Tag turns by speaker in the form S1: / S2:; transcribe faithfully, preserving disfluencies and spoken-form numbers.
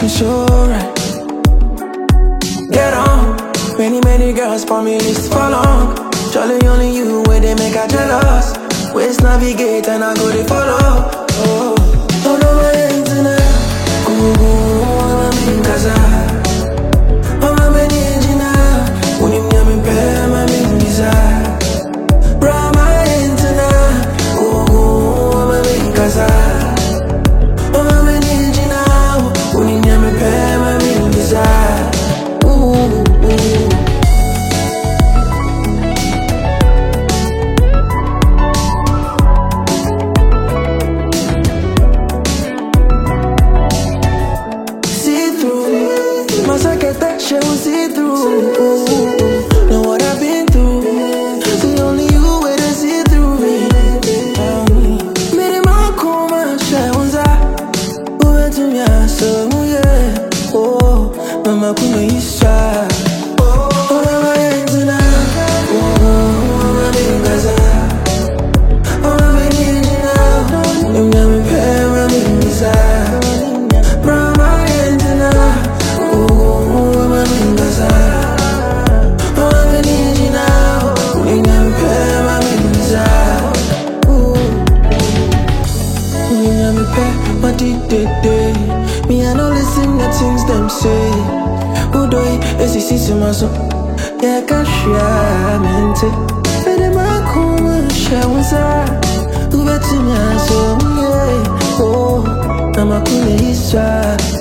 S1: it's alright. Get on. Many, many girls for me list for long. Surely only you where they make her jealous. Waste navigate and I go they follow. Oh, oh no, my internet. Ooh, I'm in casa. Oh, I'm in engine. When you near me, pay my visa. Bra my internet. Ooh, I'm in casa. Oh, I'm in engine. When you near me, pay my visa. Ooh, ooh. She will see through. Know what I've been through. See only you where to see through me. Made my coma, she was I. Who went to me, so yeah. Oh, mama, come and isha. Oh, mama, tonight. Oh, mama, in Gaza. Oh, mama, in Gaza. You got me pay, mama, in Gaza. Me, I don't listen to things them say. Who do it? As you see, my soul. Yeah, I can't share, man. But I'm a cool, share with her. Who bet to me, so yeah. Oh, I'm a cool,